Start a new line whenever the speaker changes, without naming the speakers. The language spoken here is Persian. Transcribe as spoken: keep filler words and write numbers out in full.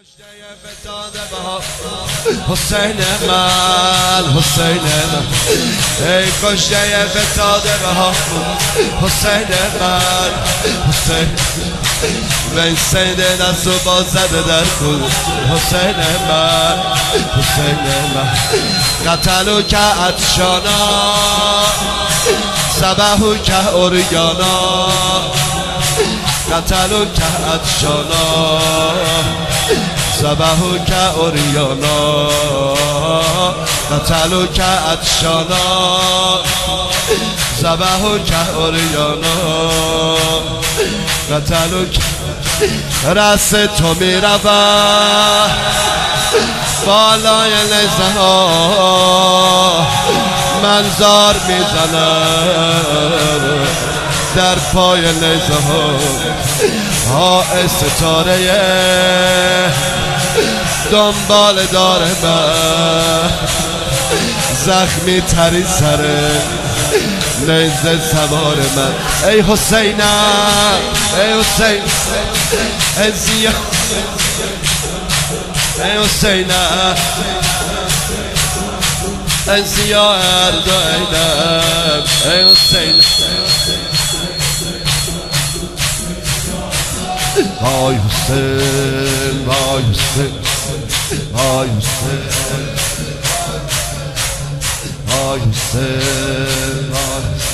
حسین من حسین من ای کشته فتاده بها حسین من حسین من سید دست و باز زده در کل حسین من حسین من قتلو که عطشانا سبحو که اوریانا قتلو که عطشانا سبحو که اوریانا قتلو که عطشانا سبحو که اوریانا قتلو که رس تو می رود بالای نیزه ها منظار می زند در پای نیزه ها ها ستاره دنبال داره من زخمی تری سره نیزه سوار من ای حسینم ای حسین ای زیا ای حسینم ای زیا اردوینم ای حسین وای حسین وای حسین وای حسین وای حسین وای حسین